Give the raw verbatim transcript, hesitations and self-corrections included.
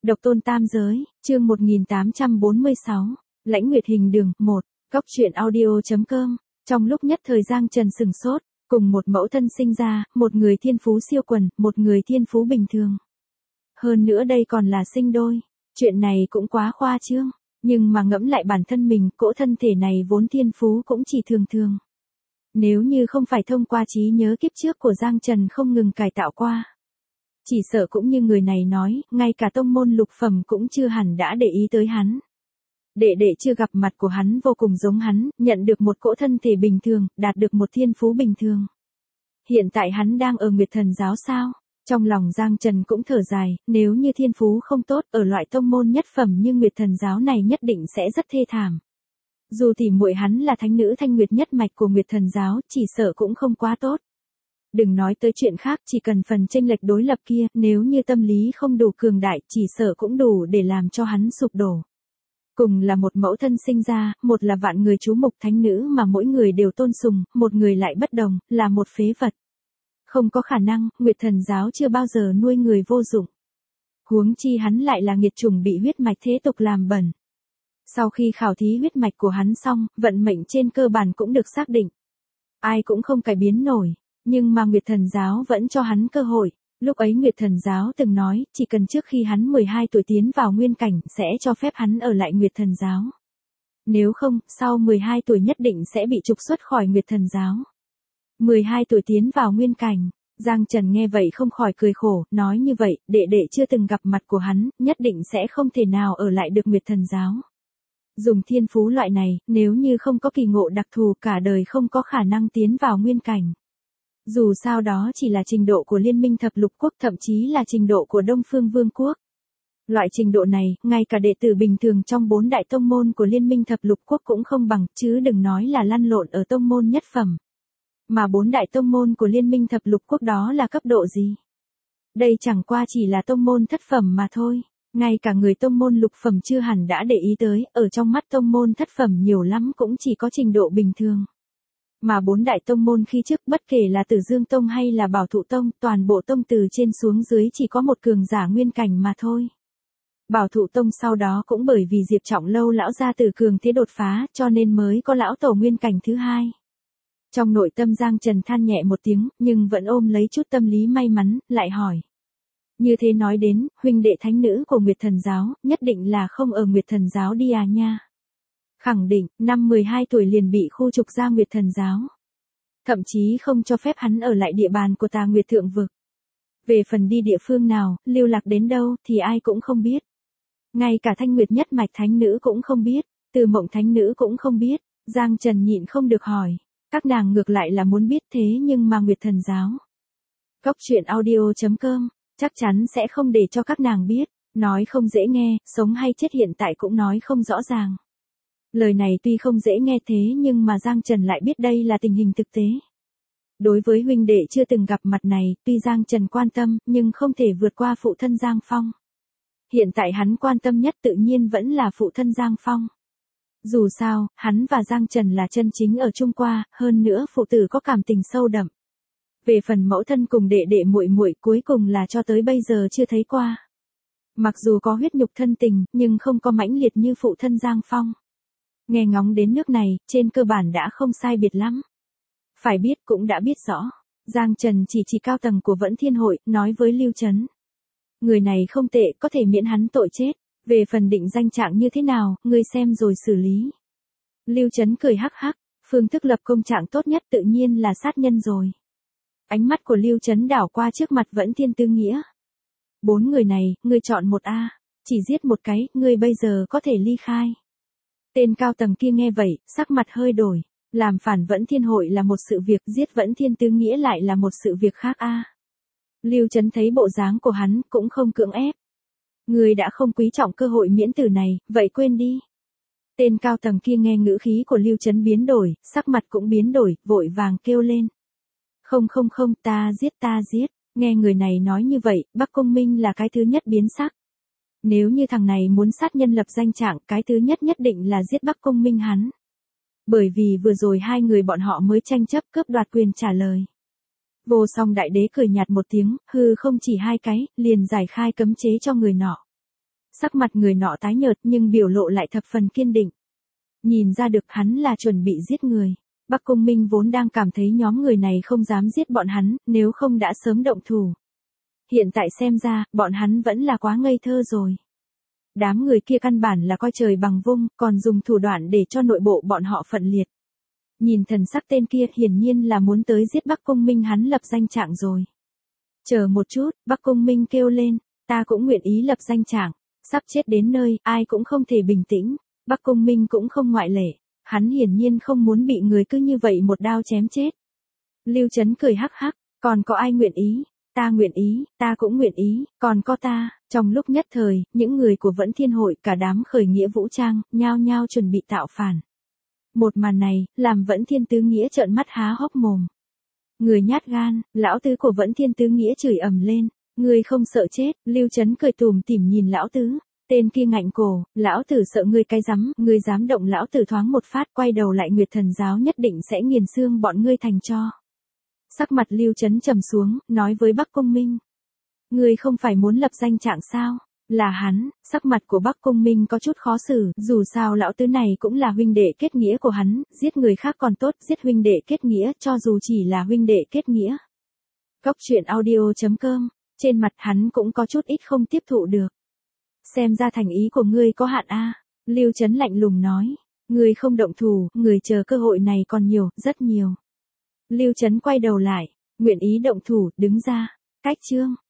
Độc tôn tam giới, chương một nghìn tám trăm bốn mươi sáu, Lãnh Nguyệt hình đường, một, Cóc truyện audio.com. Trong lúc nhất thời Giang Trần sừng sốt, cùng một mẫu thân sinh ra, một người thiên phú siêu quần, một người thiên phú bình thường. Hơn nữa đây còn là sinh đôi, chuyện này cũng quá khoa trương, nhưng mà ngẫm lại bản thân mình, cỗ thân thể này vốn thiên phú cũng chỉ thường thường. Nếu như không phải thông qua trí nhớ kiếp trước của Giang Trần không ngừng cải tạo qua, chỉ sợ cũng như người này nói, ngay cả tông môn lục phẩm cũng chưa hẳn đã để ý tới hắn. Đệ đệ chưa gặp mặt của hắn vô cùng giống hắn, nhận được một cỗ thân thể bình thường, đạt được một thiên phú bình thường. Hiện tại hắn đang ở Nguyệt Thần giáo sao? Trong lòng Giang Trần cũng thở dài, nếu như thiên phú không tốt ở loại tông môn nhất phẩm như Nguyệt Thần giáo này nhất định sẽ rất thê thảm. Dù tỉ muội hắn là thánh nữ Thanh Nguyệt nhất mạch của Nguyệt Thần giáo, chỉ sợ cũng không quá tốt. Đừng nói tới chuyện khác, chỉ cần phần chênh lệch đối lập kia, nếu như tâm lý không đủ cường đại, chỉ sợ cũng đủ để làm cho hắn sụp đổ. Cùng là một mẫu thân sinh ra, một là vạn người chú mục thánh nữ mà mỗi người đều tôn sùng, một người lại bất đồng, là một phế vật. Không có khả năng, Nguyệt Thần giáo chưa bao giờ nuôi người vô dụng. Huống chi hắn lại là nghiệt chủng bị huyết mạch thế tục làm bẩn. Sau khi khảo thí huyết mạch của hắn xong, vận mệnh trên cơ bản cũng được xác định. Ai cũng không cải biến nổi, nhưng mà Nguyệt Thần giáo vẫn cho hắn cơ hội. Lúc ấy Nguyệt Thần giáo từng nói, chỉ cần trước khi hắn mười hai tuổi tiến vào nguyên cảnh, sẽ cho phép hắn ở lại Nguyệt Thần giáo. Nếu không, sau mười hai tuổi nhất định sẽ bị trục xuất khỏi Nguyệt Thần giáo. mười hai tuổi tiến vào nguyên cảnh, Giang Trần nghe vậy không khỏi cười khổ, nói như vậy, đệ đệ chưa từng gặp mặt của hắn, nhất định sẽ không thể nào ở lại được Nguyệt Thần giáo. Dùng thiên phú loại này, nếu như không có kỳ ngộ đặc thù cả đời không có khả năng tiến vào nguyên cảnh. Dù sao đó chỉ là trình độ của Liên minh thập lục quốc, thậm chí là trình độ của Đông Phương Vương quốc. Loại trình độ này, ngay cả đệ tử bình thường trong bốn đại tông môn của Liên minh thập lục quốc cũng không bằng, chứ đừng nói là lăn lộn ở tông môn nhất phẩm. Mà bốn đại tông môn của Liên minh thập lục quốc đó là cấp độ gì? Đây chẳng qua chỉ là tông môn thất phẩm mà thôi. Ngay cả người tông môn lục phẩm chưa hẳn đã để ý tới, ở trong mắt tông môn thất phẩm nhiều lắm cũng chỉ có trình độ bình thường. Mà bốn đại tông môn khi trước bất kể là Tử Dương Tông hay là Bảo Thụ Tông, toàn bộ tông từ trên xuống dưới chỉ có một cường giả nguyên cảnh mà thôi. Bảo Thụ Tông sau đó cũng bởi vì Diệp Trọng Lâu lão gia tử cường thế đột phá, cho nên mới có lão tổ nguyên cảnh thứ hai. Trong nội tâm Giang Trần than nhẹ một tiếng, nhưng vẫn ôm lấy chút tâm lý may mắn, lại hỏi. Như thế nói đến, huynh đệ thánh nữ của Nguyệt Thần giáo, nhất định là không ở Nguyệt Thần giáo đi à nha. Khẳng định, năm mười hai tuổi liền bị khu trục ra Nguyệt Thần giáo. Thậm chí không cho phép hắn ở lại địa bàn của Tà Nguyệt Thượng Vực. Về phần đi địa phương nào, lưu lạc đến đâu, thì ai cũng không biết. Ngay cả Thanh Nguyệt nhất mạch thánh nữ cũng không biết, Từ Mộng thánh nữ cũng không biết, Giang Trần nhịn không được hỏi. Các nàng ngược lại là muốn biết thế nhưng mà Nguyệt Thần giáo. Cóc truyện audio.com, chắc chắn sẽ không để cho các nàng biết, nói không dễ nghe, sống hay chết hiện tại cũng nói không rõ ràng. Lời này tuy không dễ nghe thế nhưng mà Giang Trần lại biết đây là tình hình thực tế. Đối với huynh đệ chưa từng gặp mặt này, tuy Giang Trần quan tâm, nhưng không thể vượt qua phụ thân Giang Phong. Hiện tại hắn quan tâm nhất tự nhiên vẫn là phụ thân Giang Phong. Dù sao, hắn và Giang Trần là chân chính ở chung qua, hơn nữa phụ tử có cảm tình sâu đậm. Về phần mẫu thân cùng đệ đệ muội muội cuối cùng là cho tới bây giờ chưa thấy qua. Mặc dù có huyết nhục thân tình, nhưng không có mãnh liệt như phụ thân Giang Phong. Nghe ngóng đến nước này, trên cơ bản đã không sai biệt lắm. Phải biết cũng đã biết rõ. Giang Trần chỉ chỉ cao tầng của Vẫn Thiên Hội, nói với Lưu Trấn. Người này không tệ, có thể miễn hắn tội chết. Về phần định danh trạng như thế nào, ngươi xem rồi xử lý. Lưu Trấn cười hắc hắc, phương thức lập công trạng tốt nhất tự nhiên là sát nhân rồi. Ánh mắt của Lưu Trấn đảo qua trước mặt Vẫn Thiên Tư Nghĩa. Bốn người này, ngươi chọn một A, chỉ giết một cái, ngươi bây giờ có thể ly khai. Tên cao tầng kia nghe vậy, sắc mặt hơi đổi, làm phản Vẫn Thiên Hội là một sự việc, giết Vẫn Thiên Tư Nghĩa lại là một sự việc khác A. Lưu Trấn thấy bộ dáng của hắn, cũng không cưỡng ép. Ngươi đã không quý trọng cơ hội miễn tử này, vậy quên đi. Tên cao tầng kia nghe ngữ khí của Lưu Trấn biến đổi, sắc mặt cũng biến đổi, vội vàng kêu lên. Không không không, ta giết ta giết, nghe người này nói như vậy, Bắc Cung Minh là cái thứ nhất biến sắc. Nếu như thằng này muốn sát nhân lập danh trạng, cái thứ nhất nhất định là giết Bắc Cung Minh hắn. Bởi vì vừa rồi hai người bọn họ mới tranh chấp cướp đoạt quyền trả lời. Vô Song Đại Đế cười nhạt một tiếng, hư không chỉ hai cái, liền giải khai cấm chế cho người nọ. Sắc mặt người nọ tái nhợt nhưng biểu lộ lại thập phần kiên định. Nhìn ra được hắn là chuẩn bị giết người. Bắc Cung Minh vốn đang cảm thấy nhóm người này không dám giết bọn hắn, nếu không đã sớm động thủ. Hiện tại xem ra, bọn hắn vẫn là quá ngây thơ rồi. Đám người kia căn bản là coi trời bằng vung, còn dùng thủ đoạn để cho nội bộ bọn họ phận liệt. Nhìn thần sắc tên kia hiển nhiên là muốn tới giết Bắc Cung Minh, hắn lập danh trạng rồi. Chờ một chút, Bắc Cung Minh kêu lên, ta cũng nguyện ý lập danh trạng, sắp chết đến nơi, ai cũng không thể bình tĩnh, Bắc Cung Minh cũng không ngoại lệ, hắn hiển nhiên không muốn bị người cứ như vậy một đao chém chết. Lưu Chấn cười hắc hắc, còn có ai nguyện ý, ta nguyện ý, ta cũng nguyện ý, còn có ta, trong lúc nhất thời, những người của Vẫn Thiên Hội cả đám khởi nghĩa vũ trang, nhao nhao chuẩn bị tạo phản. Một màn này, làm Vẫn Thiên Tứ Nghĩa trợn mắt há hốc mồm. Người nhát gan, lão tứ của Vẫn Thiên Tứ Nghĩa chửi ầm lên, ngươi không sợ chết, Lưu Chấn cười tủm tỉm nhìn lão tứ, tên kia ngạnh cổ, lão tử sợ ngươi cái rắm, ngươi dám động lão tử thoáng một phát, quay đầu lại Nguyệt Thần giáo nhất định sẽ nghiền xương bọn ngươi thành tro. Sắc mặt Lưu Chấn trầm xuống, nói với Bắc Cung Minh, ngươi không phải muốn lập danh trạng sao? Là hắn, sắc mặt của Bắc Cung Minh có chút khó xử, dù sao lão tứ này cũng là huynh đệ kết nghĩa của hắn, giết người khác còn tốt, giết huynh đệ kết nghĩa, cho dù chỉ là huynh đệ kết nghĩa. Cốc truyện audio chấm com, trên mặt hắn cũng có chút ít không tiếp thụ được. Xem ra thành ý của ngươi có hạn a. Lưu Chấn lạnh lùng nói, ngươi không động thủ, người chờ cơ hội này còn nhiều, rất nhiều. Lưu Chấn quay đầu lại, nguyện ý động thủ, đứng ra, cách chương.